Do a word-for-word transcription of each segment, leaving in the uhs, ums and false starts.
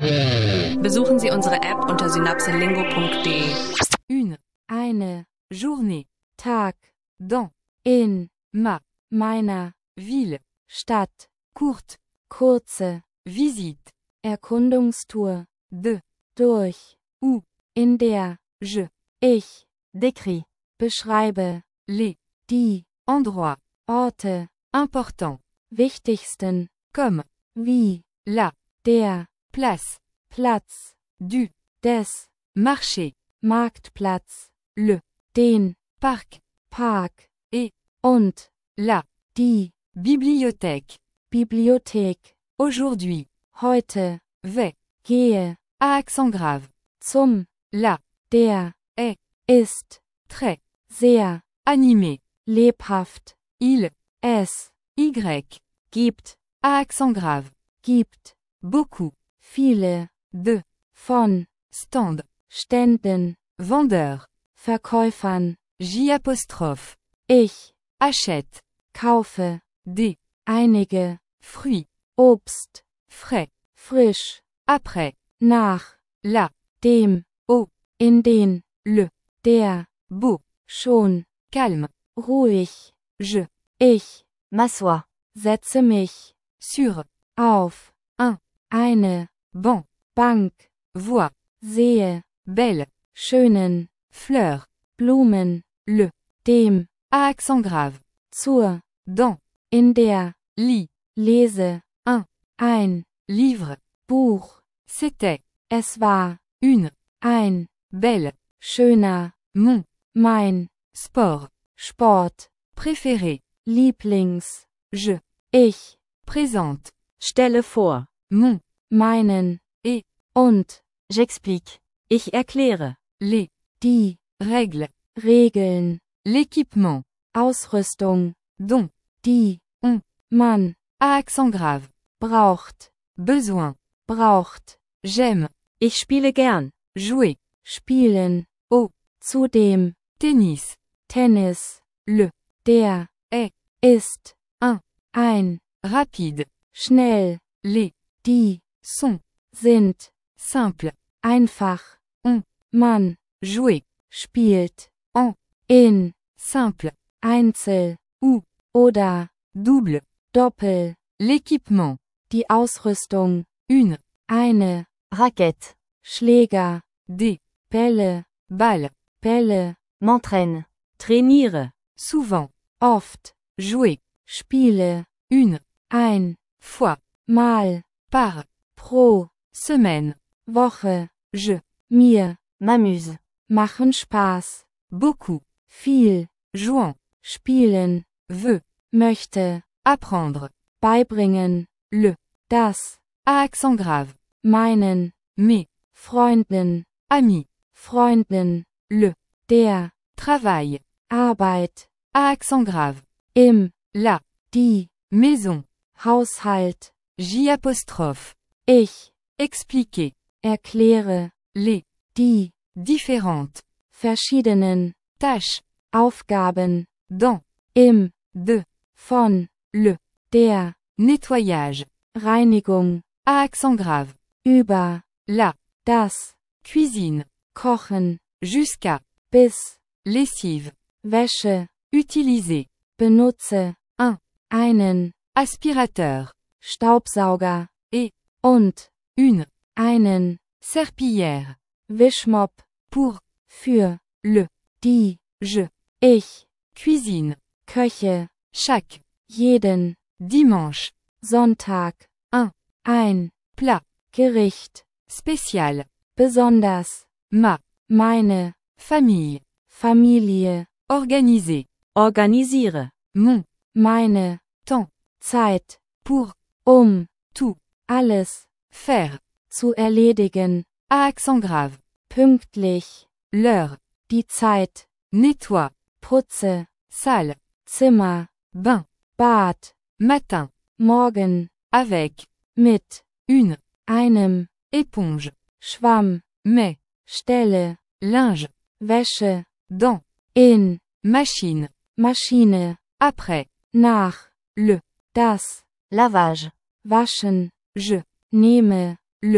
Besuchen Sie unsere App unter synapselingo punkt de. Une. Eine. Journée. Tag. Dans. In. Ma. Meiner. Ville. Stadt. Courte. Kurze. Visite. Erkundungstour. De. Durch. Où. In der. Je. Ich. Décris. Beschreibe. Les. Die. Endroits. Orte. Important. Wichtigsten. Comme. Wie. La. Der. Place. Platz. Du. Des. Marché. Marktplatz. Le. Den. Parc. Park. Et. Und. La. Die. Bibliothèque. Bibliothek. Aujourd'hui. Heute. Vais. Gehe. À accent grave. Zum. La. Der. Est. Ist. Très. Sehr. Animé. Lebhaft. Il. Es. Y. Gibt. À accent grave. Gibt. Beaucoup. Viele. De. Von. Stand. Ständen. Vendeur. Verkäufern. J apostrophe. Ich. Achète. Kaufe. Des. Einige. Fruits. Obst. Frais. Frisch. Après. Nach. La. Dem. Au. In den. Le. Der. Beau. Schon. Calme. Ruhig. Je. Ich. M'assois. Setze mich. Sur. Auf. Un. Eine. Banc. Bank. Vois. Sehe. Belle. Schönen. Fleur. Blumen. Le. Dem. À accent grave. Zur. Dans. In der. Lis. Lese. Un. Ein. Livre. Buch. C'était. Es war. Une. Ein. Belle. Schöner. Mon. Mein. Sport. Sport. Préféré. Lieblings. Je. Ich. Présente. Stelle vor. Mon. Meinen. Et. Und. J'explique. Ich erkläre. Les. Die. Règles. Regeln. L'équipement. Ausrüstung. Dont. Die. On. Man. À accent grave. Braucht. Besoin. Braucht. J'aime. Ich spiele gern. Jouer. Spielen. Au. Zudem. Tennis. Tennis. Le. Der. Est. Ist. Un. Ein. Rapide. Schnell. Les. Die. Sont. Sind. Simple. Einfach. On. Man. Jouer. Spielt. En. In. Simple. Einzel. Ou. Oder. Double. Doppel. L'équipement. Die Ausrüstung. Une. Eine. Raquette. Schläger. Des. Bälle. Ball. Bälle. M'entraîne. Trainiere. Souvent. Oft. Jouer. Spiele. Une. Ein. Fois. Mal. Par. Pro. Semaine. Woche. Je. Mir. M'amuse. Machen Spaß. Beaucoup. Viel. Jouant. Spielen. Veut. Möchte. Apprendre. Beibringen. Le. Das. À accent grave. Meinen. Mes. Freunden. Ami. Freundin. Le. Der. Travail. Arbeit. À accent grave. Im. La. Die. Maison. Haushalt. J apostrophe. Ich. Expliquer. Erkläre. Les. Die. Différentes. Verschiedenen. Tâches. Aufgaben. Dans. Im. De. Von. Le. Der. Nettoyage. Reinigung. À accent grave. Über. La. Das. Cuisine. Kochen. Jusqu'à. Bis. Lessive. Wäsche. Utiliser. Benutze. Un. Einen. Aspirateur. Staubsauger. Et. Und. Une. Einen. Serpillière. Wischmopp. Pour. Für. Le. Die. Je. Ich. Cuisine. Köche. Chaque. Jeden. Dimanche. Sonntag. Un. Ein. Plat. Gericht. Spécial. Besonders. Ma. Meine. Famille. Familie. Organiser. Organisiere. Mon. Meine. Temps. Zeit. Pour. Um. Tout. Alles. Faire. Zu erledigen. À accent grave. Pünktlich. L'heure. Die Zeit. Nettoie. Putze. Salle. Zimmer. Bain. Bad. Matin. Morgen. Avec. Mit. Une. Einem. Éponge. Schwamm. Mais. Stelle. Linge. Wäsche. Dans. In. Machine. Maschine. Après. Nach. Le. Das. Lavage. Waschen. Je. Nehme. Le.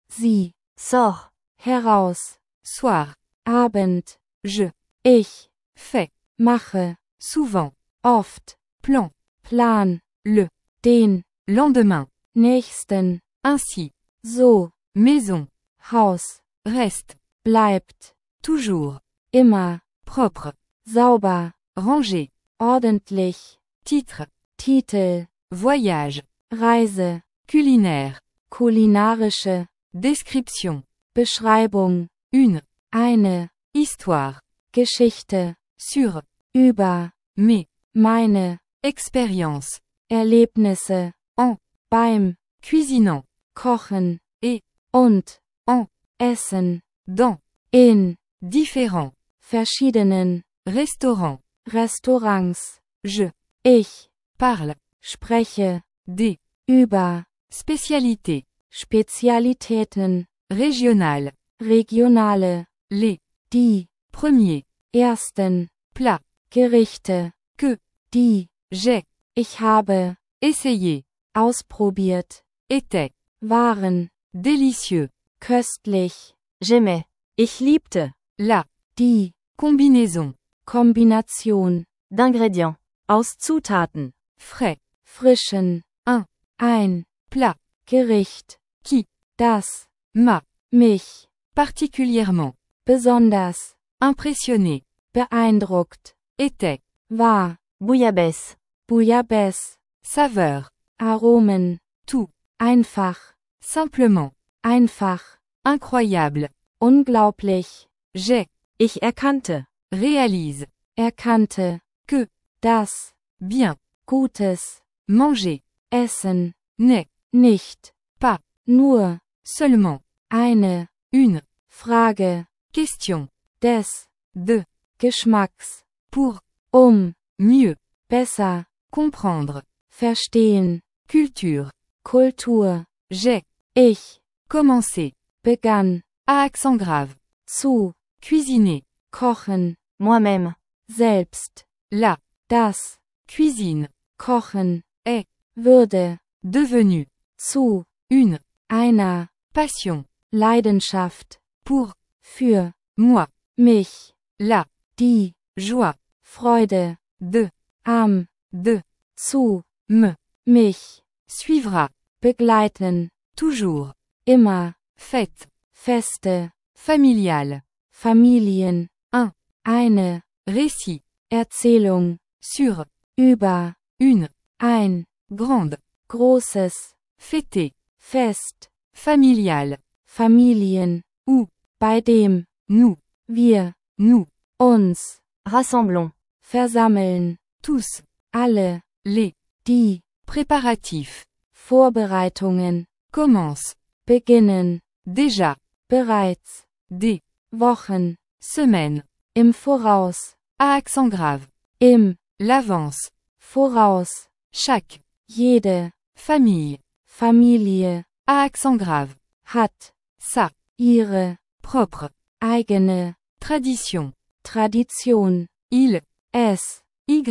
sie, sors, heraus, soir, Abend, je, ich, fais, mache, souvent, oft, plan, Plan, le, den, lendemain, nächsten, ainsi, so, maison, Haus, reste, bleibt, toujours, immer, propre, sauber, rangé, ordentlich, titre, Titel, voyage, Reise, culinaire, kulinarische, description, Beschreibung, une, eine, histoire, Geschichte, sur, über, mes, meine, expérience, Erlebnisse, en, beim, cuisinant, Kochen, et, und, en, Essen, dans, in, différents, verschiedenen, restaurants, Restaurants, je, ich, parle, spreche, des, über, spécialités, Spezialitäten, régionales, regionale, les, die, premiers, ersten, plats, Gerichte, que, die, j'ai, ich habe, essayé, ausprobiert, étaient, waren, délicieux, köstlich, j'aimais, ich liebte, la, die, combinaison, Kombination, d'ingrédients, aus Zutaten, frais, frischen, un, ein, plat, Gericht, qui, das, m'a, mich, particulièrement, besonders, impressionné, beeindruckt, était, war, bouillabaisse, Bouillabaisse, saveur, Aromen, tout, einfach, simplement, einfach, incroyable, unglaublich, j'ai, ich erkannte, réalise, erkannte, que, das, bien, Gutes, manger, Essen, n'est, nicht, pas, nur, seulement, eine, une, Frage, question, des, de, Geschmacks, pour, um, mieux, besser, comprendre, verstehen, culture, Kultur, j'ai, ich, commencé, begann, à accent grave, zu, cuisiner, kochen, moi-même, selbst, la, das, cuisine, kochen, est, würde, devenu, zu, une, einer, passion, Leidenschaft, pour, für, moi, mich, la, die, joie, Freude, de, am, de, zu, me, mich, suivra, begleiten, toujours, immer, fête, Feste, familiale, Familien, un, eine, récit, Erzählung, sur, über, une, ein, grande, großes, fêté, Fest, familiale, Familien, ou, bei dem, nous, wir, nous, uns, rassemblons, versammeln, tous, alle, les, die, préparatifs, Vorbereitungen, commence, beginnen, déjà, bereits, des, Wochen, semaines, im Voraus, à accent grave, im, l'avance, Voraus, chaque, jede, famille, Familie, à accent grave, hat, sa, ihre, propre, eigene, tradition, Tradition, il, es, y,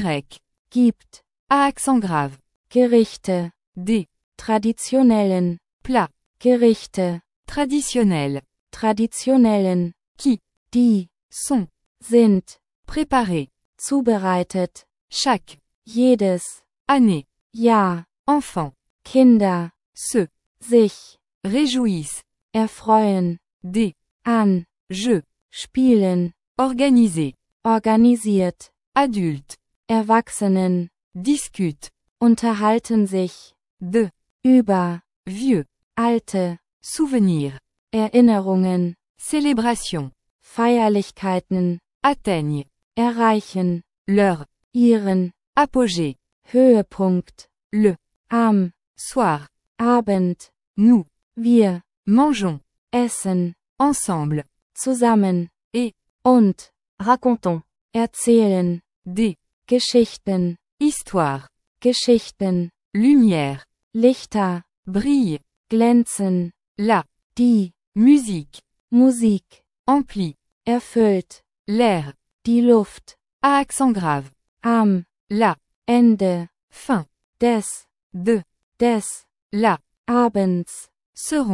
gibt, à accent grave, Gerichte, des, traditionellen, plats, Gerichte, traditionnels, traditionellen, qui, die, sont, sind, préparés, zubereitet, chaque, jedes, année, Jahr, enfant, Kinder, se, sich, réjouissent, erfreuen, des, an, jeux, spielen, organisés, organisiert, adultes, Erwachsenen, discutent, unterhalten sich, de, über, vieux, alte, souvenirs, Erinnerungen, célébration, Feierlichkeiten, atteignent, erreichen, leur, ihren, apogée, Höhepunkt, le, am, soir, Abend, nous, wir, mangeons, essen, ensemble, zusammen, et, und, racontons, erzählen, des, Geschichten, histoires, Geschichten, lumière, Lichter, brille, glänzen, la, die, musique, Musik, emplit, erfüllt, l'air, die Luft, à accent grave, am, la, Ende, fin, des, de, des, la, Abends, seront,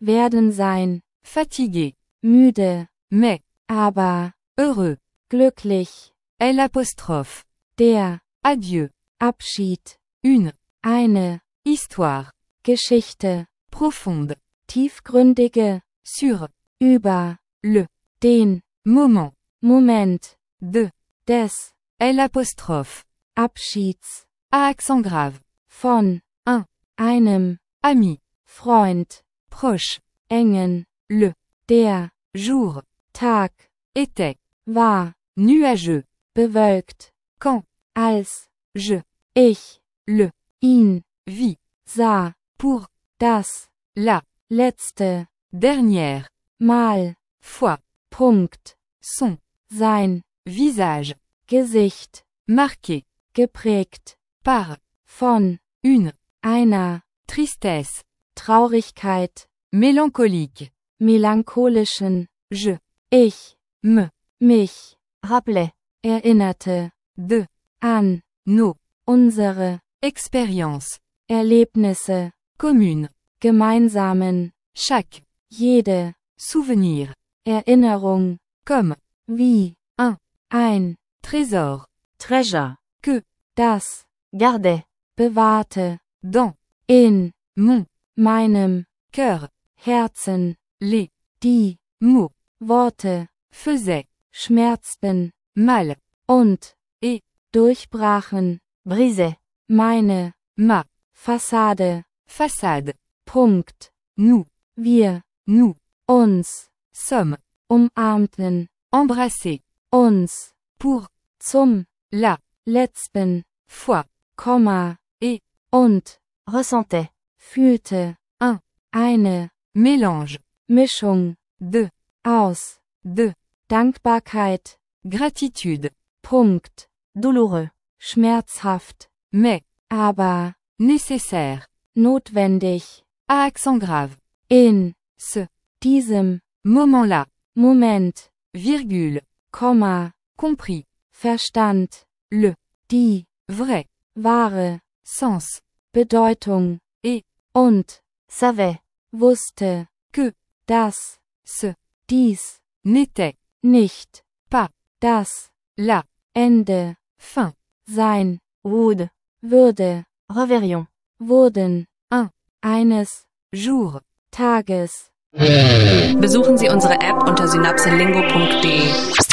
werden sein, fatigué, müde, mais, aber, heureux, glücklich, L apostrophe, der, adieu, Abschied, une, eine, histoire, Geschichte, profonde, tiefgründige, sur, über, le, den, moment, Moment, de, des, L apostrophe, Abschieds, à accent grave, von, un, einem, ami, Freund, proche, engen, le, der, jour, Tag, était, war, nuageux, bewölkt, quand, als, je, ich, le, ihn, vis, sah, pour, das, la, letzte, dernière, Mal, fois, Punkt, son, sein, visage, Gesicht, marqué, geprägt, par, von, une, einer, tristesse, Traurigkeit, mélancolique, melancholischen, je, ich, me, mich, Rappelait. erinnerte, de, an, nos, unsere, expériences, Erlebnisse, communes, gemeinsamen, chaque, jede, souvenir, Erinnerung, comme, wie, un, ein, trésor, Treasure. que, das, Gardait. bewahrte, dans, in, mon, meinem, cœur, Herzen, les, die, mots, Worte, faisaient, schmerzten, mal, und, et, durchbrachen, Brisait. meine, ma, Fassade, façade, Punkt, nous, wir, nous, uns, sommes, umarmten, embrassés, uns, pour, zum, la, letzten, fois, Komma, et, und, Ressentait. fühlte, un, eine, mélange, Mischung, de, aus, de, Dankbarkeit, gratitude, Punkt, Douloureux. schmerzhaft, mais, aber, nécessaire, notwendig, à accent grave, in, ce, diesem, moment-là, Moment, virgule, Komma, compris, Verstand, le, die, vrai, wahre, sens, Bedeutung, et, und, Savait. wusste, que, das, ce, dies, n'était, nicht, pas, das, la, Ende, fin, sein, Would. würde, Reverrions. wurden, un, eines, jour. Tages. Besuchen Sie unsere App unter synapselingo punkt de.